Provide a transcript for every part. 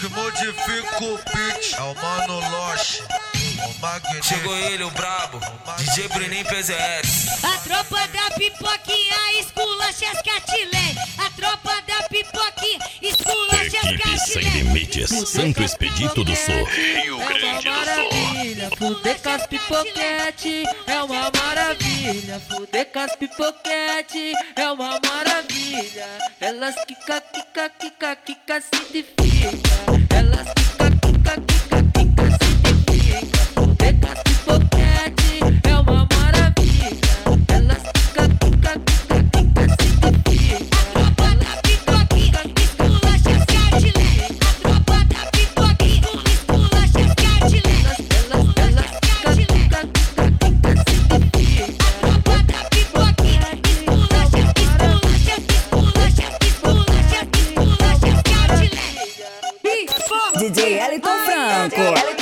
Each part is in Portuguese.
que modifica o beat é o Mano Loche, o Magneto. Chegou ele, o brabo, DJ Bruninho PZS. A tropa da pipoquinha esculacha as catilém. A tropa da pipoquinha esculacha as Equipe Sem catilém. Limites, Santo Expedito do Sul, Rio É uma Grande do Sul. maravilha, fuder com as pipoquete é uma maravilha, fuder com as pipoquete é uma maravilha. Elas quica, quica, quica, quica, se identifica. Elas quica, quica, quica, quica, se identifica. Fuder com as pipoquete é uma maravilha. Elas quica, quica, quica, quica, se identifica. A tropa da pipoquinha esculacha as catilém. A tropa da pipoquinha esculacha as catilém. Elas quica, quica, quica, quica, se identifica. A tropa da pipoquinha esculacha as catilém. DJ Elton Franco.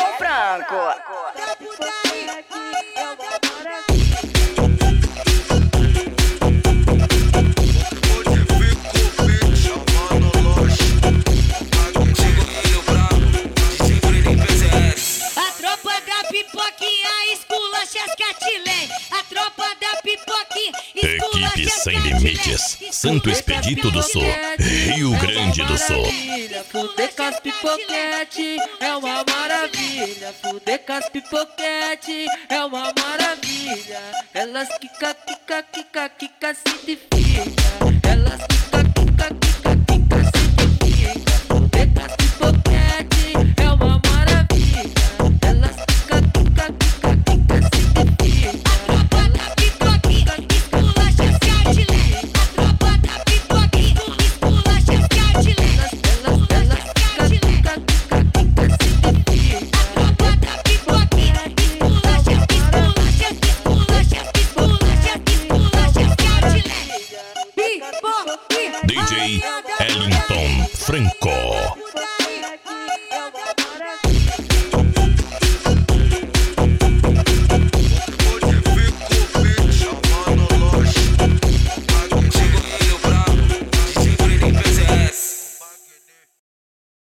Chegou ele, o brabo, DJ Bruninho PZS. A tropa da pipoquinha esculacha as catilém. A tropa da pipoquinha esculacha Equipe as Sem catilém. Limites, Santo Expedito do Sul, Rio Grande do Sul. Fuder com as pipoquete é uma maravilha. Fuder com as pipoquete é uma maravilha. Elas quica, quica, quica, quica, se identifica. Elas quica, quica, quica, quica, se identifica. Fuder com as pipoquete é uma maravilha. Elas quica, quica, quica, quica, se identifica. A tropa da pipoquinha esculacha as catilém. A tropa da pipoquinha esculacha as catilém. Elas quica, quica, quica, quica, se identifica. A tropa da pipoquinha esculacha as catilém. DJ Ellington Franco.